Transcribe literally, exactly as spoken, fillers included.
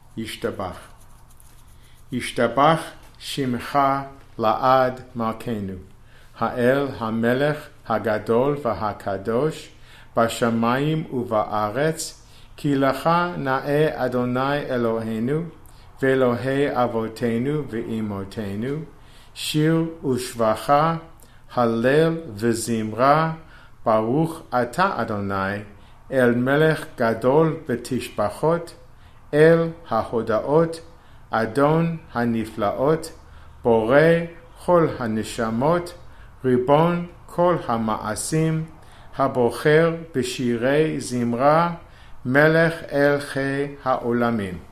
ישתבח. ישתבח שמך לעד מלכנו, האל המלך הגדול והקדוש, בשמיים ובארץ, כי לך נאה אדוני אלוהינו, ואלוהי אבותינו ואמותינו, שיר ושבחה, הלל וזמרה, ברוך אתה אדוני, אל מלך גדול בתשבחות, אל ההודעות, אדון הנפלאות, בורא כל הנשמות, ריבון כל המעשים, הבוחר בשירי זמרה, מלך אלכי העולמים.